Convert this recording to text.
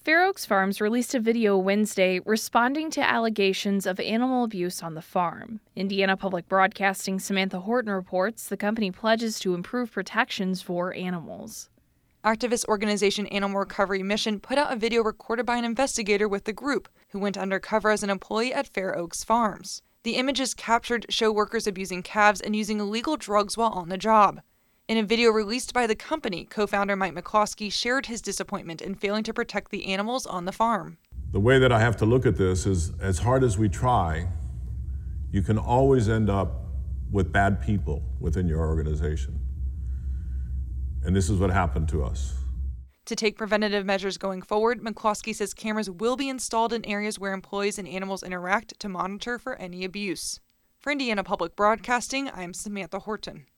Fair Oaks Farms released a video Wednesday responding to allegations of animal abuse on the farm. Indiana Public Broadcasting's Samantha Horton reports the company pledges to improve protections for animals. Activist organization Animal Recovery Mission put out a video recorded by an investigator with the group, who went undercover as an employee at Fair Oaks Farms. The images captured show workers abusing calves and using illegal drugs while on the job. In a video released by the company, co-founder Mike McCloskey shared his disappointment in failing to protect the animals on the farm. The way that I have to look at this is, as hard as we try, you can always end up with bad people within your organization. And this is what happened to us. To take preventative measures going forward, McCloskey says cameras will be installed in areas where employees and animals interact to monitor for any abuse. For Indiana Public Broadcasting, I'm Samantha Horton.